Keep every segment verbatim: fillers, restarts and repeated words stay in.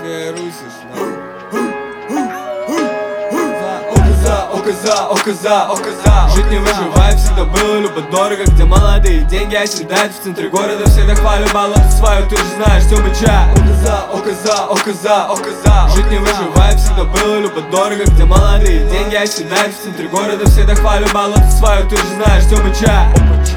Ты русишь, но... Око за, око за, око за. Жить не выживает, всегда было любо-дорого. Где молодые деньги оседают в центре города. Всегда хвалю болото свою, ты же знаешь, все мыча. Око за, око за, око за, око за. Жить не выживает, всегда было любо-дорого. Где молодые деньги оседают в центре города. Всегда хвалю болото свою, ты же знаешь, все мыча.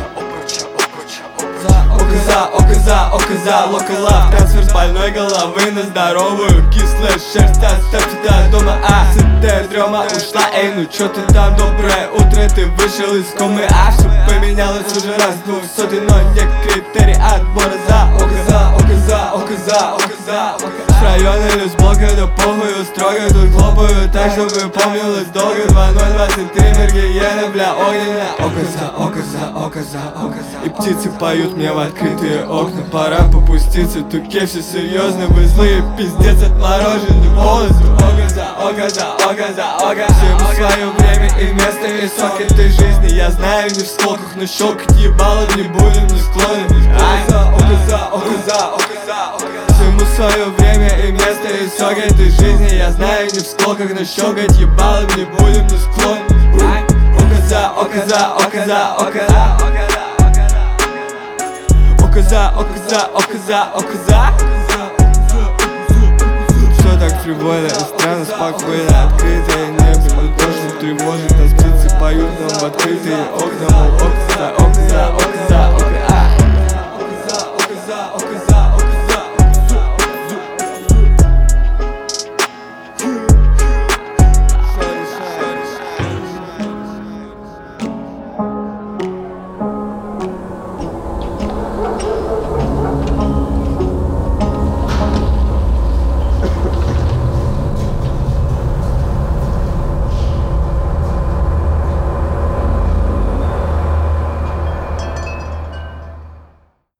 Око за, око за, око за, локалав. Трансфер с больной головы на здоровую. Кислая шерсть, оставьте до дома. А, сытая дрема ушла. Эй, ну чё ты там, доброе утро. Ты вышел из комы, а все поменялось уже раз двух сотен. Но не критерий отбора. За, око за, око за, око за, око за. С района или с блока, да похуй строго. Тут хлопаю так, чтобы помнилось долго. Два ноль двадцать три, мергиена, бля, огненная. Око за, око за, око за, око за. И птицы поют мне в открытые окна. Пора попуститься, туке все серьезно. Вы злые, пиздец отморожены полностью. Око за, око за, око за, око. Всему свое время и место, и сок этой жизни. Я знаю, не в сколках, но щелкать ебало не будем, не склонны. Око за, око за, око за, око за, око. Всему свое время и место, и сок этой жизни. Я знаю, не в сколках, но щелкать ебало не будем, не склонны. Око за, око за, око за, око за. Око за, око за, око за, око за. Все так фривольно и странно, спокойно. Открытое небо, но точно тревожит. Нас птицы поют нам в открытые окна. Мол, око за, око за,